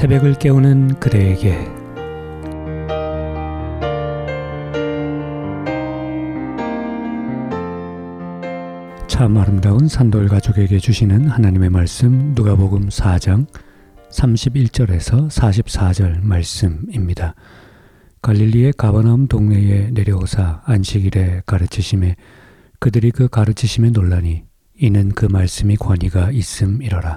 새벽을 깨우는 그대에게 참 아름다운 산돌 가족에게 주시는 하나님의 말씀 누가복음 4장 31절에서 44절 말씀입니다. 갈릴리의 가버나움 동네에 내려오사 안식일에 가르치심에 그들이 그 가르치심에 놀라니 이는 그 말씀이 권위가 있음이러라.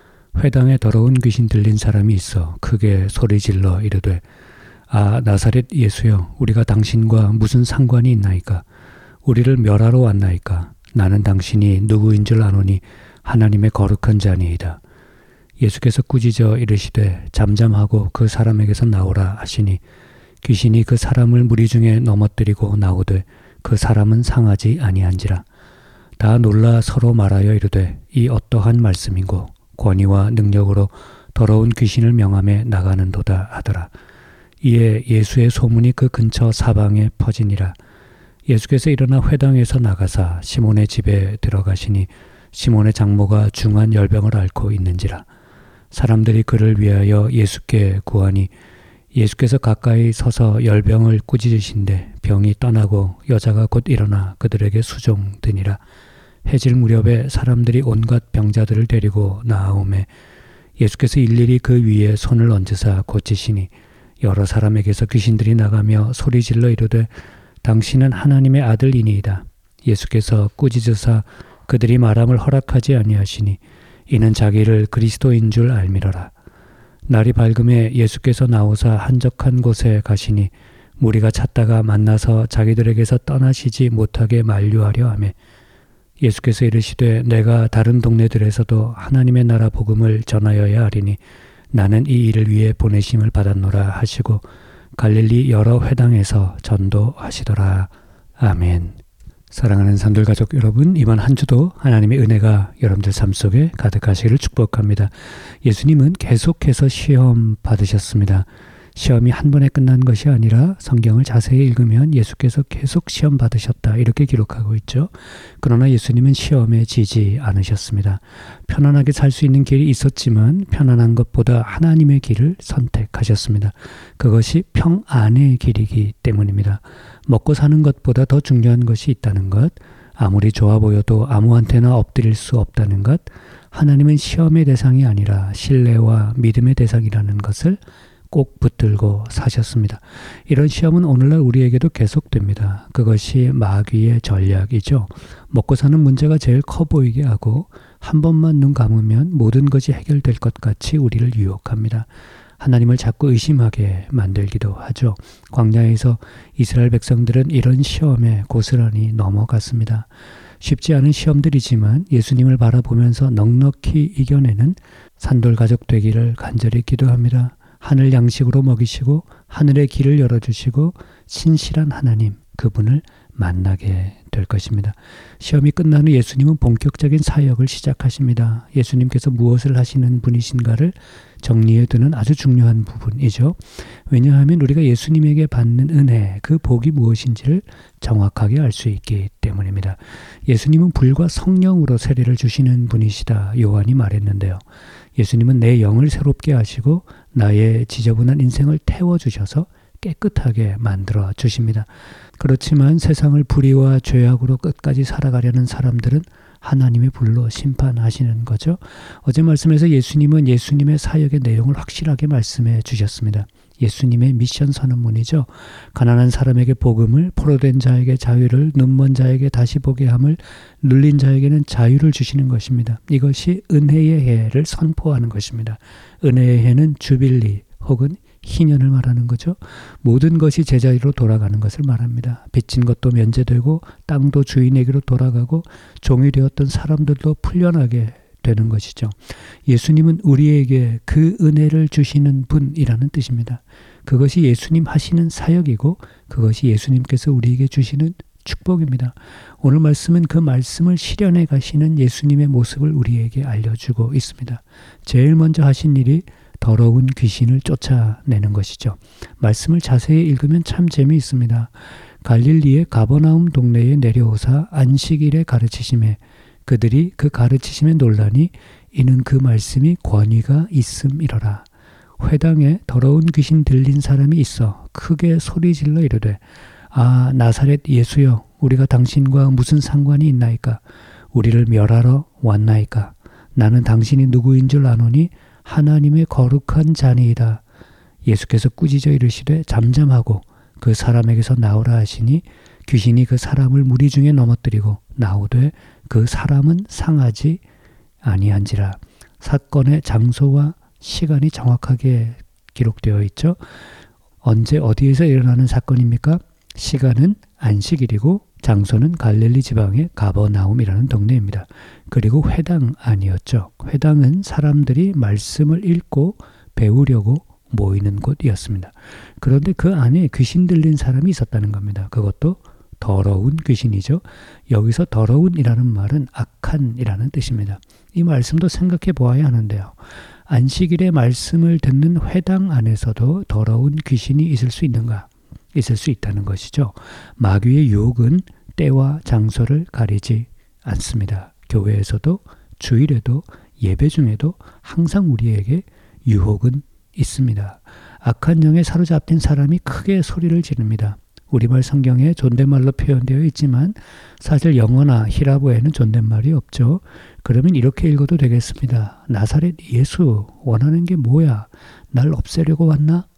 회당에 더러운 귀신 들린 사람이 있어 크게 소리질러 이르되 아 나사렛 예수여 우리가 당신과 무슨 상관이 있나이까? 우리를 멸하러 왔나이까? 나는 당신이 누구인 줄 아노니 하나님의 거룩한 자니이다. 예수께서 꾸짖어 이르시되 잠잠하고 그 사람에게서 나오라 하시니 귀신이 그 사람을 무리 중에 넘어뜨리고 나오되 그 사람은 상하지 아니한지라. 다 놀라 서로 말하여 이르되 이 어떠한 말씀인고 권위와 능력으로 더러운 귀신을 명함에 나가는도다 하더라. 이에 예수의 소문이 그 근처 사방에 퍼지니라. 예수께서 일어나 회당에서 나가사 시몬의 집에 들어가시니 시몬의 장모가 중한 열병을 앓고 있는지라. 사람들이 그를 위하여 예수께 구하니 예수께서 가까이 서서 열병을 꾸짖으신데 병이 떠나고 여자가 곧 일어나 그들에게 수종드니라. 해질 무렵에 사람들이 온갖 병자들을 데리고 나아오매 예수께서 일일이 그 위에 손을 얹으사 고치시니 여러 사람에게서 귀신들이 나가며 소리질러 이르되 당신은 하나님의 아들이니이다. 예수께서 꾸짖으사 그들이 말함을 허락하지 아니하시니 이는 자기를 그리스도인 줄 알미러라. 날이 밝음에 예수께서 나오사 한적한 곳에 가시니 무리가 찾다가 만나서 자기들에게서 떠나시지 못하게 만류하려 하매 예수께서 이르시되 내가 다른 동네들에서도 하나님의 나라 복음을 전하여야 하리니 나는 이 일을 위해 보내심을 받았노라 하시고 갈릴리 여러 회당에서 전도하시더라. 아멘. 사랑하는 산돌 가족 여러분, 이번 한 주도 하나님의 은혜가 여러분들 삶 속에 가득하시기를 축복합니다. 예수님은 계속해서 시험 받으셨습니다. 시험이 한 번에 끝난 것이 아니라 성경을 자세히 읽으면 예수께서 계속 시험 받으셨다 이렇게 기록하고 있죠. 그러나 예수님은 시험에 지지 않으셨습니다. 편안하게 살 수 있는 길이 있었지만 편안한 것보다 하나님의 길을 선택하셨습니다. 그것이 평안의 길이기 때문입니다. 먹고 사는 것보다 더 중요한 것이 있다는 것, 아무리 좋아 보여도 아무한테나 엎드릴 수 없다는 것, 하나님은 시험의 대상이 아니라 신뢰와 믿음의 대상이라는 것을 꼭 붙들고 사셨습니다. 이런 시험은 오늘날 우리에게도 계속됩니다. 그것이 마귀의 전략이죠. 먹고 사는 문제가 제일 커 보이게 하고 한 번만 눈 감으면 모든 것이 해결될 것 같이 우리를 유혹합니다. 하나님을 자꾸 의심하게 만들기도 하죠. 광야에서 이스라엘 백성들은 이런 시험에 고스란히 넘어갔습니다. 쉽지 않은 시험들이지만 예수님을 바라보면서 넉넉히 이겨내는 산돌 가족 되기를 간절히 기도합니다. 하늘 양식으로 먹이시고 하늘의 길을 열어주시고 신실한 하나님 그분을 만나게 될 것입니다. 시험이 끝난 후 예수님은 본격적인 사역을 시작하십니다. 예수님께서 무엇을 하시는 분이신가를 정리해 두는 아주 중요한 부분이죠. 왜냐하면 우리가 예수님에게 받는 은혜, 그 복이 무엇인지를 정확하게 알 수 있기 때문입니다. 예수님은 불과 성령으로 세례를 주시는 분이시다 요한이 말했는데요. 예수님은 내 영을 새롭게 하시고 나의 지저분한 인생을 태워주셔서 깨끗하게 만들어 주십니다. 그렇지만 세상을 불의와 죄악으로 끝까지 살아가려는 사람들은 하나님의 불로 심판하시는 거죠. 어제 말씀에서 예수님은 예수님의 사역의 내용을 확실하게 말씀해 주셨습니다. 예수님의 미션 선언문이죠. 가난한 사람에게 복음을, 포로된 자에게 자유를, 눈먼 자에게 다시 보게 함을, 눌린 자에게는 자유를 주시는 것입니다. 이것이 은혜의 해를 선포하는 것입니다. 은혜의 해는 주빌리 혹은 희년을 말하는 거죠. 모든 것이 제자리로 돌아가는 것을 말합니다. 빚진 것도 면제되고 땅도 주인에게로 돌아가고 종이 되었던 사람들도 풀려나게 되는 것이죠. 예수님은 우리에게 그 은혜를 주시는 분이라는 뜻입니다. 그것이 예수님 하시는 사역이고 그것이 예수님께서 우리에게 주시는 축복입니다. 오늘 말씀은 그 말씀을 실현해 가시는 예수님의 모습을 우리에게 알려주고 있습니다. 제일 먼저 하신 일이 더러운 귀신을 쫓아내는 것이죠. 말씀을 자세히 읽으면 참 재미있습니다. 갈릴리의 가버나움 동네에 내려오사 안식일에 가르치심에 그들이 그 가르치심에 놀라니 이는 그 말씀이 권위가 있음이러라. 회당에 더러운 귀신 들린 사람이 있어 크게 소리질러 이르되 아 나사렛 예수여 우리가 당신과 무슨 상관이 있나이까 우리를 멸하러 왔나이까 나는 당신이 누구인 줄 아노니 하나님의 거룩한 자니이다. 예수께서 꾸짖어 이르시되 잠잠하고 그 사람에게서 나오라 하시니 귀신이 그 사람을 무리 중에 넘어뜨리고 나오되 그 사람은 상하지 아니한지라. 사건의 장소와 시간이 정확하게 기록되어 있죠. 언제 어디에서 일어나는 사건입니까? 시간은 안식일이고 장소는 갈릴리 지방의 가버나움이라는 동네입니다. 그리고 회당 아니었죠. 회당은 사람들이 말씀을 읽고 배우려고 모이는 곳이었습니다. 그런데 그 안에 귀신 들린 사람이 있었다는 겁니다. 그것도 더러운 귀신이죠. 여기서 더러운이라는 말은 악한이라는 뜻입니다. 이 말씀도 생각해 보아야 하는데요. 안식일의 말씀을 듣는 회당 안에서도 더러운 귀신이 있을 수 있는가? 있을 수 있다는 것이죠. 마귀의 유혹은 때와 장소를 가리지 않습니다. 교회에서도 주일에도 예배 중에도 항상 우리에게 유혹은 있습니다. 악한 영에 사로잡힌 사람이 크게 소리를 지릅니다. 우리말 성경에 존댓말로 표현되어 있지만 사실 영어나 히라보에는 존댓말이 없죠. 그러면 이렇게 읽어도 되겠습니다. 나사렛 예수 원하는 게 뭐야? 날 없애려고 왔나?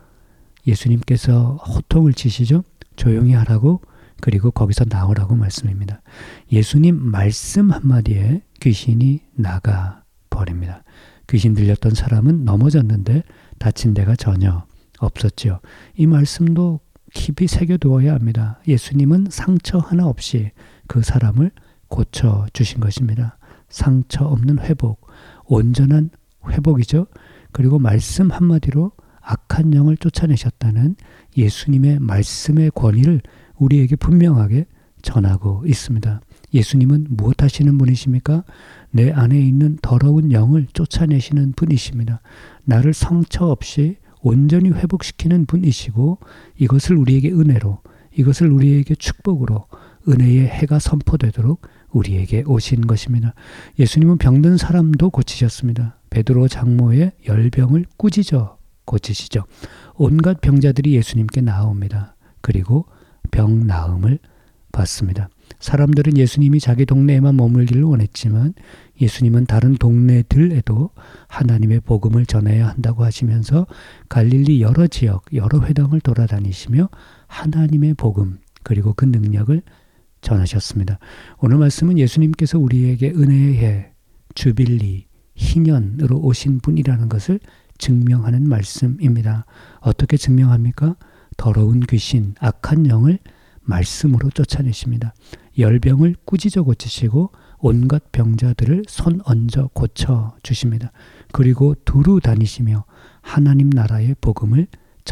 예수님께서 호통을 치시죠. 조용히 하라고 그리고 거기서 나오라고 말씀입니다. 예수님 말씀 한마디에 귀신이 나가 버립니다. 귀신 들렸던 사람은 넘어졌는데 다친 데가 전혀 없었죠. 이 말씀도 깊이 새겨두어야 합니다. 예수님은 상처 하나 없이 그 사람을 고쳐주신 것입니다. 상처 없는 회복, 온전한 회복이죠. 그리고 말씀 한마디로 악한 영을 쫓아내셨다는 예수님의 말씀의 권위를 우리에게 분명하게 전하고 있습니다. 예수님은 무엇 하시는 분이십니까? 내 안에 있는 더러운 영을 쫓아내시는 분이십니다. 나를 상처 없이 온전히 회복시키는 분이시고 이것을 우리에게 은혜로, 이것을 우리에게 축복으로 은혜의 해가 선포되도록 우리에게 오신 것입니다. 예수님은 병든 사람도 고치셨습니다. 베드로 장모의 열병을 꾸짖어 고치시죠. 온갖 병자들이 예수님께 나옵니다. 그리고 병 나음을 받습니다. 사람들은 예수님이 자기 동네에만 머물기를 원했지만 예수님은 다른 동네들에도 하나님의 복음을 전해야 한다고 하시면서 갈릴리 여러 지역, 여러 회당을 돌아다니시며 하나님의 복음 그리고 그 능력을 전하셨습니다. 오늘 말씀은 예수님께서 우리에게 은혜의 해, 주빌리, 희년으로 오신 분이라는 것을 증명하는 말씀입니다. 어떻게 증명합니까? 더러운 귀신, 악한 영을 말씀으로 쫓아내십니다. 열병을 꾸짖어 고치시고 온갖 병자들을 손 얹어 고쳐 주십니다. 그리고 두루 다니시며 하나님 나라의 복음을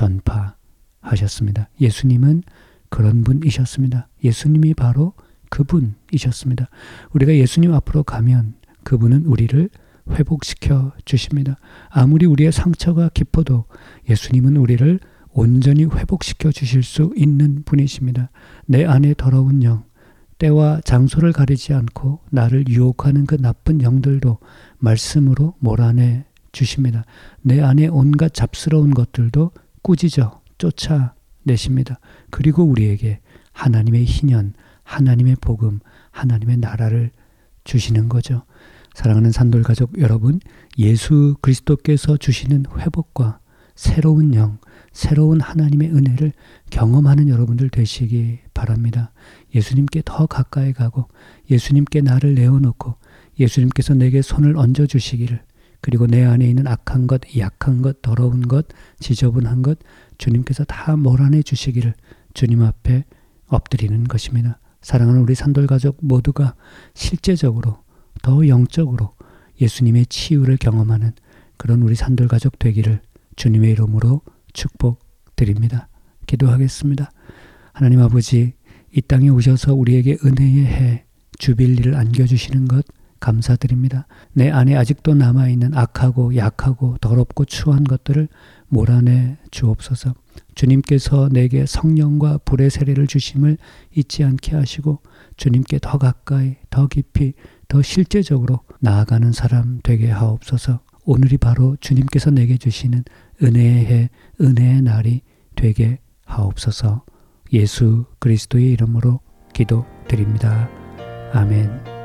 전파하셨습니다. 예수님은 그런 분이셨습니다. 예수님이 바로 그분이셨습니다. 우리가 예수님 앞으로 가면 그분은 우리를 회복시켜 주십니다. 아무리 우리의 상처가 깊어도 예수님은 우리를 온전히 회복시켜 주실 수 있는 분이십니다. 내 안에 더러운 영, 때와 장소를 가리지 않고 나를 유혹하는 그 나쁜 영들도 말씀으로 몰아내 주십니다. 내 안에 온갖 잡스러운 것들도 꾸짖어 쫓아내십니다. 그리고 우리에게 하나님의 희년, 하나님의 복음, 하나님의 나라를 주시는 거죠. 사랑하는 산돌가족 여러분, 예수 그리스도께서 주시는 회복과 새로운 영, 새로운 하나님의 은혜를 경험하는 여러분들 되시기 바랍니다. 예수님께 더 가까이 가고 예수님께 나를 내어놓고 예수님께서 내게 손을 얹어주시기를, 그리고 내 안에 있는 악한 것, 약한 것, 더러운 것, 지저분한 것 주님께서 다 몰아내 주시기를 주님 앞에 엎드리는 것입니다. 사랑하는 우리 산돌가족 모두가 실제적으로 더 영적으로 예수님의 치유를 경험하는 그런 우리 산돌가족 되기를 주님의 이름으로 축복드립니다. 기도하겠습니다. 하나님 아버지, 이 땅에 오셔서 우리에게 은혜의 해 주빌리를 안겨주시는 것 감사드립니다. 내 안에 아직도 남아있는 악하고 약하고 더럽고 추한 것들을 몰아내 주옵소서. 주님께서 내게 성령과 불의 세례를 주심을 잊지 않게 하시고 주님께 더 가까이, 더 깊이, 더 실제적으로 나아가는 사람 되게 하옵소서. 오늘이 바로 주님께서 내게 주시는 은혜의 해, 은혜의 날이 되게 하옵소서. 예수 그리스도의 이름으로 기도드립니다. 아멘.